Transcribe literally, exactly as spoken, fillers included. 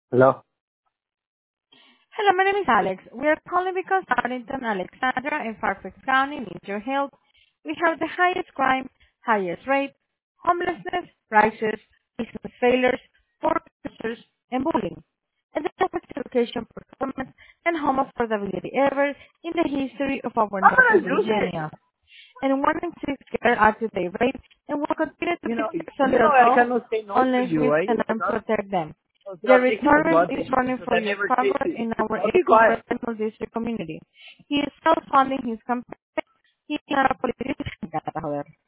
Hello? Hello, my name is Alex. We are calling because Arlington, Alexandra, and Fairfax County needs your help. We have the highest crime, highest rate, homelessness, prices, business failures, foreclosures, and bullying, and the lowest education performance and home affordability ever in the history of our I'm Northern gonna use it. Virginia. And one in six girls are today raped and will continue to You be know, sexually you know, I assaulted cannot say no to unless you, we right? can Because I'll, protect them. because The I'll take you to retirement is blood running because for I your never say Congress to in you. our I'll be eighth quiet. congressional district community. He is self-funding his campaign. He is not a politician, joder.